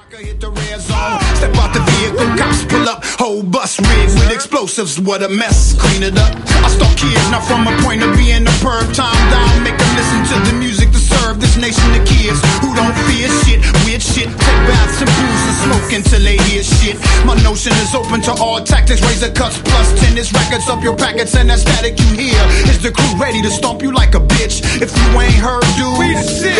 Hit the red zone. Step out the vehicle, cops pull up. Whole bus rigged with explosives. What a mess, clean it up. I stalk kids, not from a point of being a perv. Time down, make them listen to the music to serve this nation of kids who don't fear shit, weird shit. Take baths and booze and smoke until they hear shit. My notion is open to all tactics. Razor cuts plus tennis rackets up your packets, and that static you hear is the crew ready to stomp you like a bitch. If you ain't heard, dude, we the shit.